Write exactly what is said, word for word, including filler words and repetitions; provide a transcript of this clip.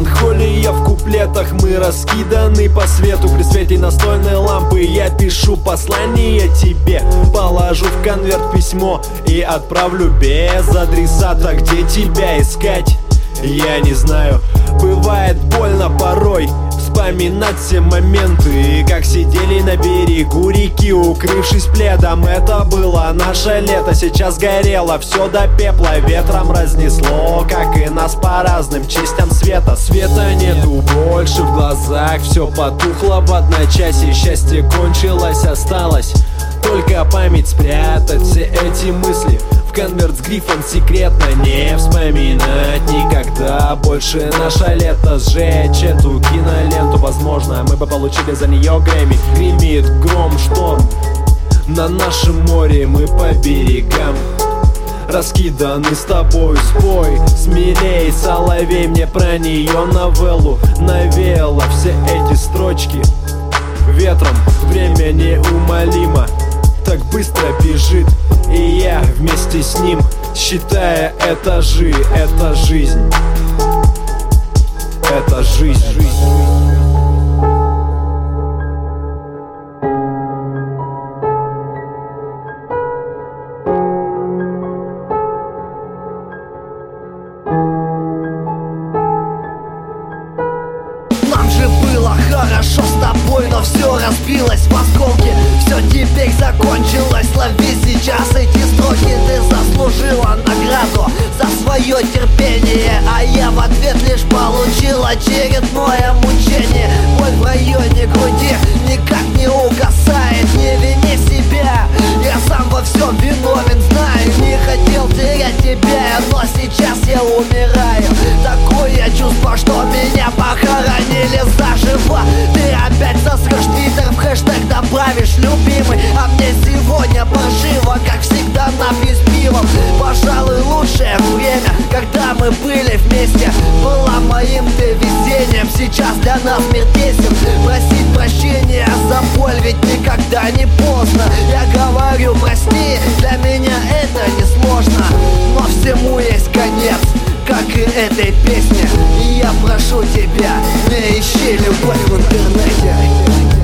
Меланхолия в куплетах, мы раскиданы по свету. При свете настольной лампы я пишу послание тебе. Положу в конверт письмо и отправлю без адресата. Где тебя искать? Я не знаю. Бывает больно порой вспоминать все моменты, как сидели на берегу реки, укрывшись пледом. Это было наше лето, сейчас горело все до пепла. Ветром разнесло, как и нас по разным частям света. Света нету больше в глазах, все потухло в одночасье. Счастье кончилось, осталось только память спрятать. Все эти мысли в конверт с грифом секретно, не вспоминать никогда больше наше лето. Сжечь эту киноленту, возможно, мы бы получили за нее Грэмми. Гремит гром, шторм на нашем море, мы по берегам раскиданы с тобой. Спой смелей, соловей, мне про нее новеллу навеяло. Все эти строчки ветром, время неумолимо так быстро бежит, и я вместе с ним, считая этажи. Это жизнь, это жизнь, жизнь. Нам же было хорошо с тобой, но все разбилось в осколки. Все теперь закончилось, лови сейчас эти строки. Ты заслужила награду за свое терпение, а я в ответ лишь получил очередное мучение. Боль в районе груди никак не угасает. Не вини себя, я сам во всем виновен, знаю. Не хотел терять тебя, но сейчас я умираю. Такое чувство, что меня похоронили заживо. Ты опять засрешь твиттер, в хэштег добавишь любимый, а мне сегодня паршиво, как всегда напьюсь пивом. Пожалуй, лучшее время, когда мы были вместе, была моим ты везением. Сейчас для нас мир тесен. Просить прощения за боль ведь никогда не поздно. Я говорю прости, для меня это не сложно, но всему есть конец, как и этой песне. И я прошу тебя, не ищи любовь в интернете.